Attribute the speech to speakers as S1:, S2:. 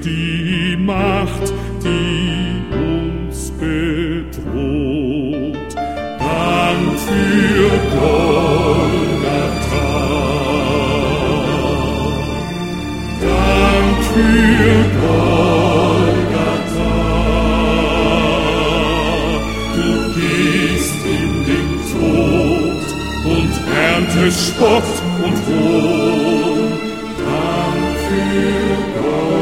S1: fällt die Macht, die uns bedroht. Dank für Golgatha. Dank für Golgatha. Du gehst in den Tod und erntest Spott und Hohn. Dank für Golgatha.